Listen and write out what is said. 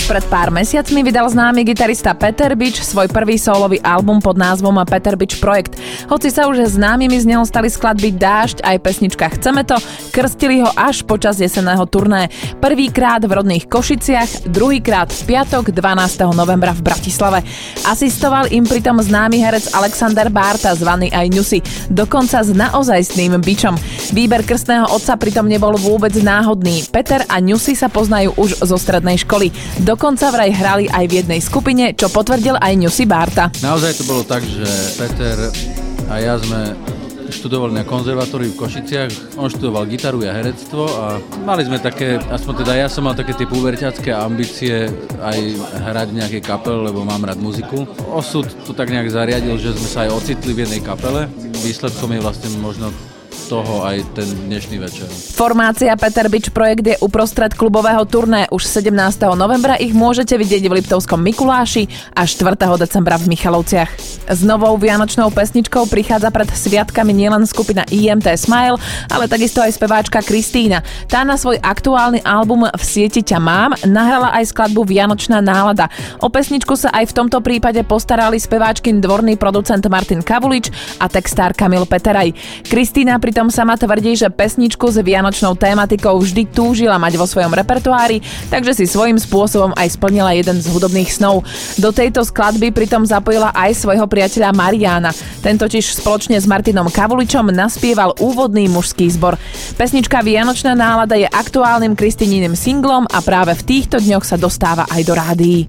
Pred pár mesiacmi vydal známy gitarista Peter Bič svoj prvý sólový album pod názvom Peter Bič Projekt. Hoci sa už známymi z neho stali skladby Dážď aj pesnička Chceme to, krstili ho až počas jesenného turné. Prvýkrát v rodných Košiciach, druhýkrát v piatok 12. novembra v Bratislave. Asistoval im pritom známy herec Alexander Bárta, zvaný aj Ňusi, dokonca s naozajstným bičom. Výber krstného otca pritom nebol vôbec náhodný. Peter a Ňusi sa poznajú už zo strednej školy. Dokonca vraj hrali aj v jednej skupine, čo potvrdil aj Ňusi Bárta. Naozaj to bolo tak, že Peter a ja sme študovali na konzervatóriu v Košiciach. On študoval gitaru a herectvo a mali sme také, aspoň teda ja som mal také tie puberťacké ambície aj hrať v nejakej kapele, lebo mám rád muziku. Osud to tak nejak zariadil, že sme sa aj ocitli v jednej kapele. Výsledkom je vlastne možno toho aj ten dnešný večer. Formácia Peter Bič Projekt je uprostred klubového turné. Už 17. novembra ich môžete vidieť v Liptovskom Mikuláši a 4. decembra v Michalovciach. S novou vianočnou pesničkou prichádza pred sviatkami nielen skupina IMT Smile, ale takisto aj speváčka Kristína. Tá na svoj aktuálny album V sieti ťa mám nahrala aj skladbu Vianočná nálada. O pesničku sa aj v tomto prípade postarali speváčkin dvorný producent Martin Kavulič a textár Kamil Peteraj. Kristína pritom sama tvrdí, že pesničku s vianočnou tématikou vždy túžila mať vo svojom repertoári, takže si svojím spôsobom aj splnila jeden z hudobných snov. Do tejto skladby pritom zapojila aj svojho priateľa Mariána. Ten totiž spoločne s Martinom Kavuličom naspieval úvodný mužský zbor. Pesnička Vianočná nálada je aktuálnym Kristíniným singlom a práve v týchto dňoch sa dostáva aj do rádií.